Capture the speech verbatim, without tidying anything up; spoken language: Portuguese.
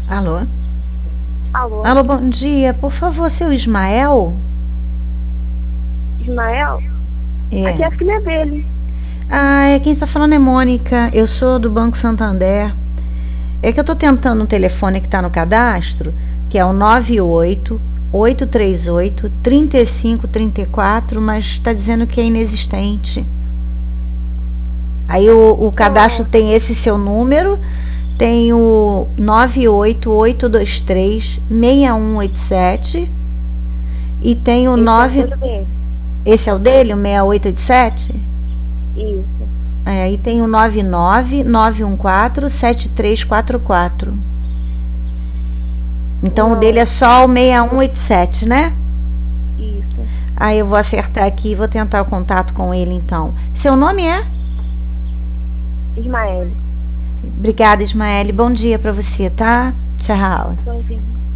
Alô? Alô, Alô, bom dia. Por favor, seu Ismael? Ismael? Aqui É. é a filha dele. Ah, é quem está falando é Mônica. Eu sou do Banco Santander. É que eu estou tentando um telefone que está no cadastro, que é o nove oito oito três oito três cinco três quatro, mas está dizendo que é inexistente. Aí o, o cadastro Nossa, tem esse seu número, tem o nove oito oito dois três seis um oito sete e tem o esse é o nove. número dele. Esse é o dele, o seis oito oito sete? Isso, É, aí tem o nove nove nove um quatro sete três quatro quatro. Então o dele é não, só o seis um oito sete, né? isso. Aí eu vou acertar aqui e vou tentar o contato com ele então. Seu nome é? Ismael, Obrigada, Ismaele. Bom dia pra você, tá? Tchau. igualzinho.